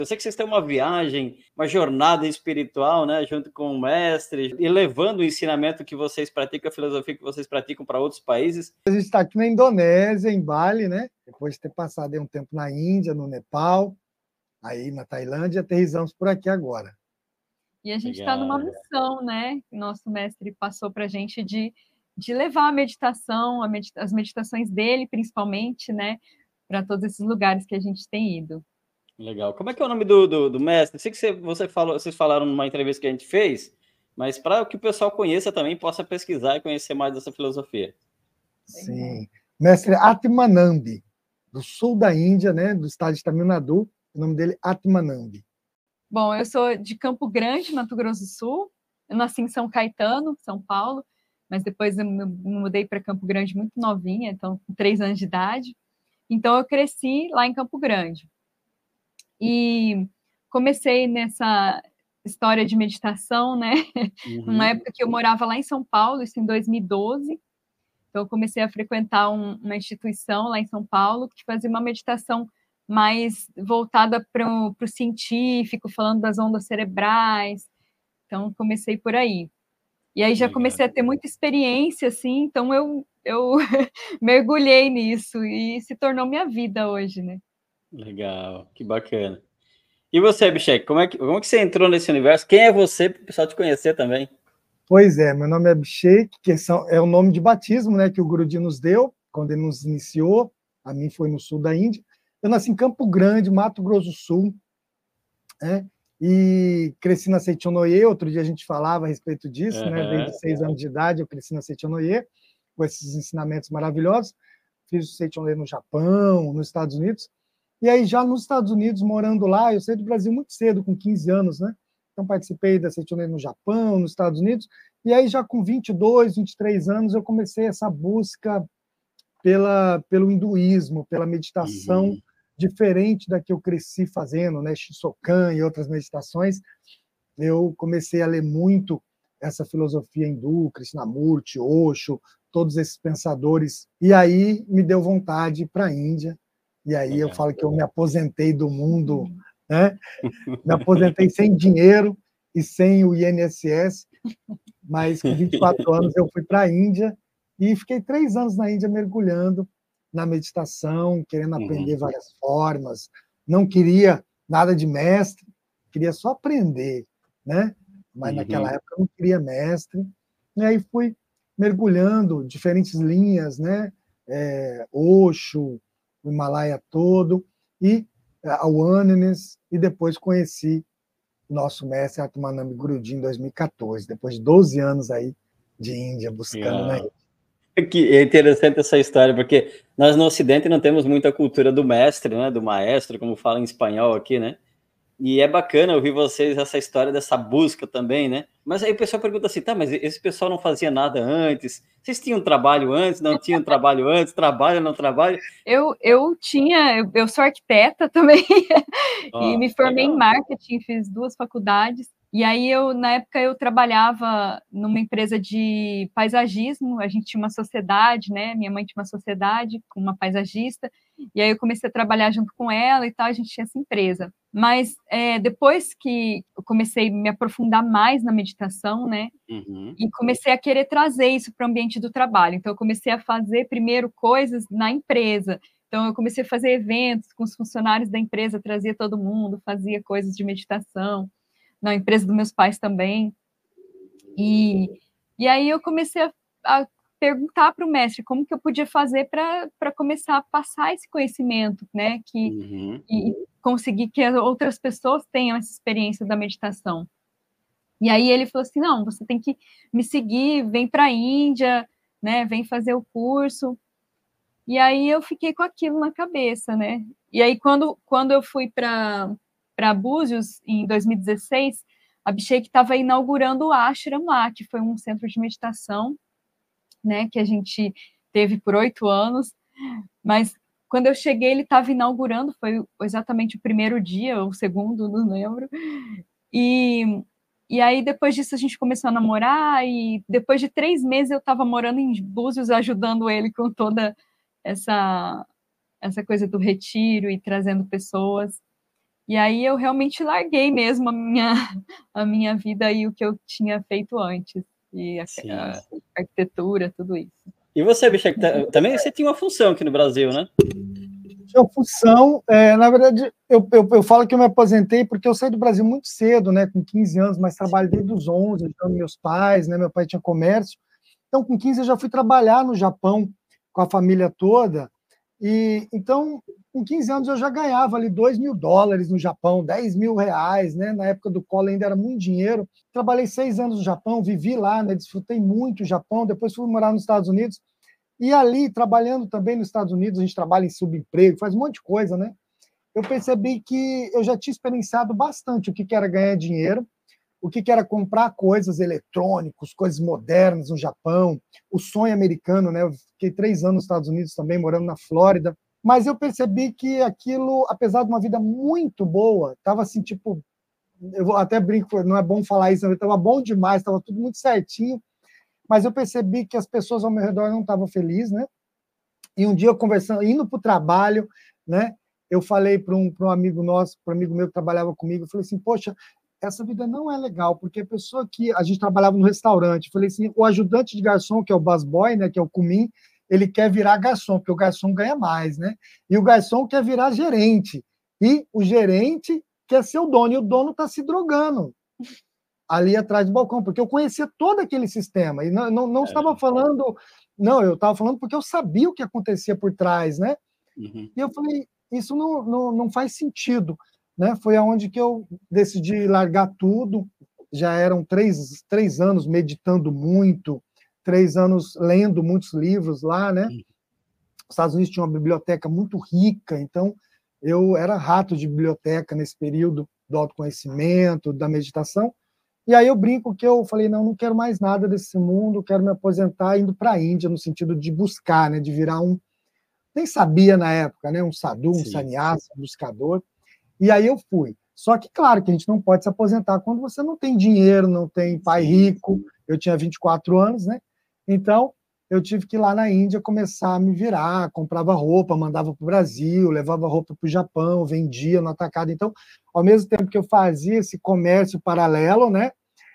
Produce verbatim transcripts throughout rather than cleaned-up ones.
Eu sei que vocês têm uma viagem, uma jornada espiritual, né, junto com o mestre, e levando o ensinamento que vocês praticam, a filosofia que vocês praticam para outros países. A gente está aqui na Indonésia, em Bali, né? Depois de ter passado aí um tempo na Índia, no Nepal, aí na Tailândia, aterrissamos por aqui agora. E a gente está numa missão, né? Que nosso mestre passou para a gente de, de levar a meditação, a medita as meditações dele, principalmente, né? Para todos esses lugares que a gente tem ido. Legal. Como é que é o nome do, do, do mestre? Sei que você, você falou, vocês falaram numa entrevista que a gente fez, mas para que o pessoal conheça também, possa pesquisar e conhecer mais dessa filosofia. Sim. Mestre Atmanambi, do sul da Índia, né? Do estado de Tamil Nadu. O nome dele é Atmanambi. Bom, eu sou de Campo Grande, Mato Grosso do Sul. Eu nasci em São Caetano, São Paulo, mas depois eu me mudei para Campo Grande muito novinha, então com três anos de idade. Então eu cresci lá em Campo Grande. E comecei nessa história de meditação, né? Uhum. Numa época que eu morava lá em São Paulo, isso em dois mil e doze. Então eu comecei a frequentar um, uma instituição lá em São Paulo que fazia uma meditação mais voltada para o científico, falando das ondas cerebrais. Então comecei por aí. E aí já Legal. Comecei a ter muita experiência, assim, então eu, eu mergulhei nisso e se tornou minha vida hoje, né? Legal, que bacana. E você, Abhishek, como é que, como é que você entrou nesse universo? Quem é você, para o pessoal te conhecer também? Pois é, meu nome é Abhishek, que é o nome de batismo, né, que o Guruji nos deu, quando ele nos iniciou. A mim foi no sul da Índia. Eu nasci em Campo Grande, Mato Grosso do Sul, né, e cresci na Seichonoye. Outro dia a gente falava a respeito disso, uhum. né, desde seis anos de idade eu cresci na Seichonoye, com esses ensinamentos maravilhosos. Fiz o Seichonoye no Japão, nos Estados Unidos. E aí, já nos Estados Unidos, morando lá, eu saí do Brasil muito cedo, com quinze anos, né? Então, participei da Seichonoye no Japão, nos Estados Unidos. E aí, já com vinte e dois, vinte e três anos, eu comecei essa busca pela, pelo hinduísmo, pela meditação uhum. diferente da que eu cresci fazendo, né? Shisokan e outras meditações. Eu comecei a ler muito essa filosofia hindu, Krishnamurti, Osho, todos esses pensadores. E aí, me deu vontade para a Índia. E aí eu falo que eu me aposentei do mundo, né? Me aposentei sem dinheiro e sem o I N S S, mas com vinte e quatro anos eu fui para a Índia e fiquei três anos na Índia mergulhando na meditação, querendo aprender várias formas. Não queria nada de mestre, queria só aprender, né? Mas naquela época eu não queria mestre. E aí fui mergulhando diferentes linhas, né? É, Osho, o Himalaia todo, e a Oneness, e depois conheci o nosso mestre Atmanambi Guruji em dois mil e quatorze, depois de doze anos aí de Índia, buscando na Índia. Que é interessante essa história, porque nós no Ocidente não temos muita cultura do mestre, né, do maestro, como fala em espanhol aqui, né? E é bacana ouvir vocês essa história dessa busca também, né? Mas aí o pessoal pergunta assim, tá, mas esse pessoal não fazia nada antes? Vocês tinham trabalho antes? Não tinham trabalho antes? Trabalho, não trabalho? Eu, eu tinha, eu, eu sou arquiteta também, oh, e me formei legal. Em marketing, fiz duas faculdades. E aí, eu, na época, eu trabalhava numa empresa de paisagismo, a gente tinha uma sociedade, né? Minha mãe tinha uma sociedade com uma paisagista, e aí eu comecei a trabalhar junto com ela e tal, a gente tinha essa empresa. Mas é, depois que eu comecei a me aprofundar mais na meditação, né? Uhum. E comecei a querer trazer isso para o ambiente do trabalho. Então, eu comecei a fazer primeiro coisas na empresa. Então, eu comecei a fazer eventos com os funcionários da empresa, trazia todo mundo, fazia coisas de meditação. Na empresa dos meus pais também. E, e aí eu comecei a, a perguntar para o mestre como que eu podia fazer para começar a passar esse conhecimento, né? Que, uhum. E conseguir que outras pessoas tenham essa experiência da meditação. E aí ele falou assim, não, você tem que me seguir, vem para a Índia, né? Vem fazer o curso. E aí eu fiquei com aquilo na cabeça, né? E aí quando, quando eu fui para... para Búzios, em dois mil e dezesseis, a Abhishek estava inaugurando o ashram lá, que foi um centro de meditação, né, que a gente teve por oito anos, mas quando eu cheguei, ele estava inaugurando, foi exatamente o primeiro dia, ou o segundo, não lembro, e, e aí depois disso a gente começou a namorar, e depois de três meses eu estava morando em Búzios, ajudando ele com toda essa, essa coisa do retiro e trazendo pessoas. E aí eu realmente larguei mesmo a minha, a minha vida e o que eu tinha feito antes, e a, a arquitetura, tudo isso. E você, Bicha, também você tinha uma função aqui no Brasil, né? Tinha função, é, na verdade, eu, eu, eu falo que eu me aposentei porque eu saí do Brasil muito cedo, né, com quinze anos, mas trabalho desde os onze, ajudando meus pais, né, meu pai tinha comércio. Então, com quinze eu já fui trabalhar no Japão com a família toda, e então, com quinze anos eu já ganhava ali dois mil dólares no Japão, dez mil reais, né, na época do Collor ainda era muito dinheiro. Trabalhei seis anos no Japão, vivi lá, né, desfrutei muito o Japão, depois fui morar nos Estados Unidos, e ali, trabalhando também nos Estados Unidos, a gente trabalha em subemprego, faz um monte de coisa, né? Eu percebi que eu já tinha experienciado bastante o que era ganhar dinheiro, o que era comprar coisas eletrônicas, coisas modernas no Japão, o sonho americano, né? Eu fiquei três anos nos Estados Unidos também, morando na Flórida, mas eu percebi que aquilo, apesar de uma vida muito boa, estava assim, tipo, eu até brinco, não é bom falar isso, estava bom demais, estava tudo muito certinho, mas eu percebi que as pessoas ao meu redor não estavam felizes, né? E um dia eu conversando, indo para o trabalho, né? Eu falei para um, para um amigo nosso, para um amigo meu que trabalhava comigo, eu falei assim, poxa, essa vida não é legal, porque a pessoa que a gente trabalhava no restaurante, eu falei assim, o ajudante de garçom, que é o busboy, né? Que é o cumim, ele quer virar garçom, porque o garçom ganha mais, né? E o garçom quer virar gerente, e o gerente quer ser o dono, e o dono está se drogando ali atrás do balcão, porque eu conhecia todo aquele sistema, e não, não, não é. estava falando, não, eu estava falando porque eu sabia o que acontecia por trás, né? Uhum. E eu falei, isso não, não, não faz sentido, né? Foi aonde que eu decidi largar tudo, já eram três, três anos meditando muito, três anos lendo muitos livros lá, né? Uhum. Os Estados Unidos tinha uma biblioteca muito rica, então eu era rato de biblioteca nesse período do autoconhecimento, da meditação. E aí eu brinco que eu falei, não, não quero mais nada desse mundo, quero me aposentar indo para a Índia, no sentido de buscar, né, de virar um... Nem sabia na época, né, um sadhu, um sannyasi, um buscador. E aí eu fui. Só que, claro, que a gente não pode se aposentar quando você não tem dinheiro, não tem pai rico. Eu tinha vinte e quatro anos, né? Então, eu tive que ir lá na Índia começar a me virar, comprava roupa, mandava para o Brasil, levava roupa para o Japão, vendia no atacado. Então, ao mesmo tempo que eu fazia esse comércio paralelo, né,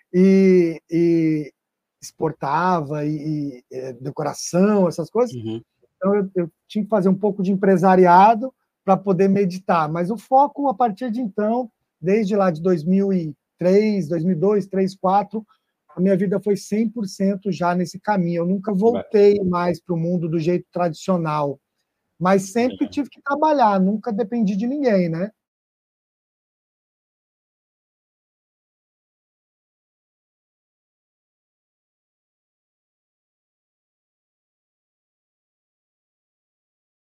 e, e exportava, e, e decoração, essas coisas, uhum. Então eu, eu tinha que fazer um pouco de empresariado para poder meditar. Mas o foco, a partir de então, desde lá de dois mil e três, dois mil e dois, dois mil e três, dois mil e quatro, a minha vida foi cem por cento já nesse caminho. Eu nunca voltei mais para o mundo do jeito tradicional, mas sempre tive que trabalhar, nunca dependi de ninguém, né?